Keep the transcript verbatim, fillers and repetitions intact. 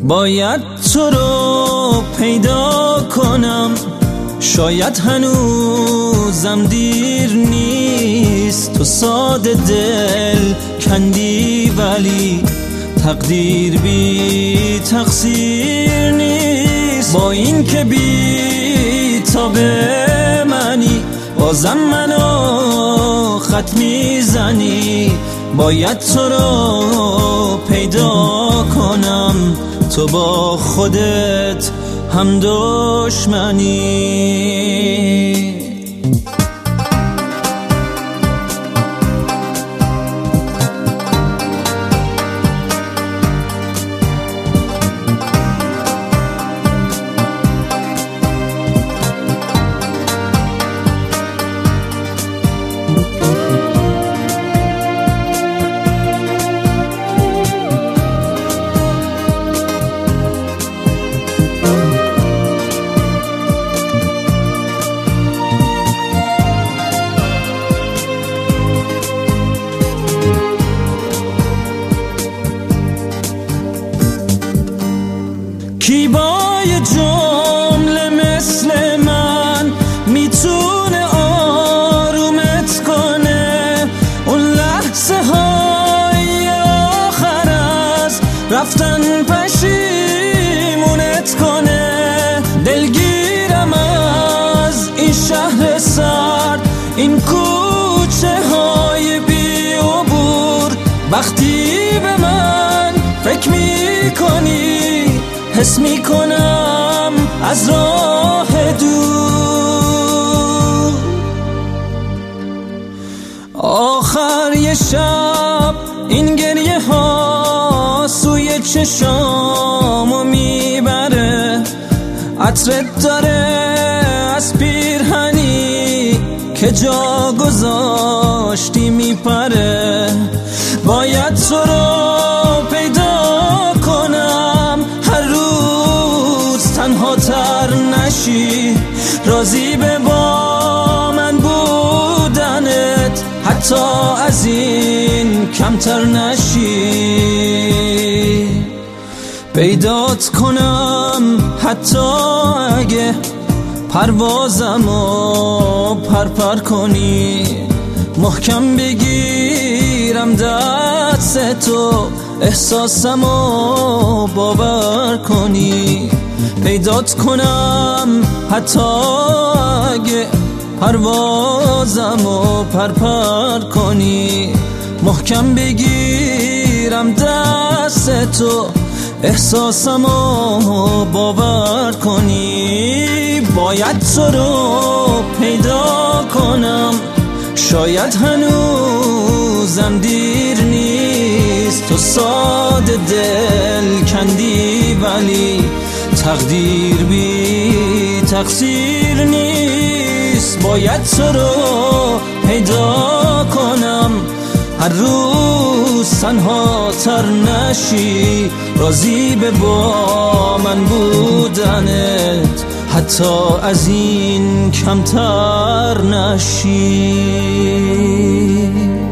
باید تو رو پیدا کنم، شاید هنوزم دیر نیست. تو ساده دل کندی ولی تقدیر بی تقصیر نیست. با این که بی تاب منی بازم منو خط میزنی. باید تو رو پیدا کنم، تو با خودت هم دشمنی. کی با یه جمله مثل من میتونه آرومت کنه؟ اون لحظه های آخر از رفتن پشیمونت کنه. دلگیرم از این شهر سرد، این کوچه های بی عبور. وقتی به من فکر میکنی حس میکنم از راه دور. آخر یه شب این گریه ها سوی چشامو میبره. عطرت داره از پیرهنی که جا گذاشتی میپره. باید تو رو پیدا کنم، هر روز تنها تر نشی. راضی به با من بودنت، حتی از این کمتر نشی. پیدات کنم حتی اگه پروازمو پرپر کنی. محکم بگیرم دست تو، احساسمو باور کنی. پیدات کنم حتی اگه پروازمو پرپر کنی. محکم بگیرم دست تو، احساسمو باور کنی. باید تو رو پیدا کنم، شاید هنوزم دیر نیست. تو ساده دل کندی ولی تقدیر بی تقصیر نیست. باید تو رو پیدا کنم، هر روز تنها تر نشی. راضی به با من بودنت، حتی از این کمتر نشی.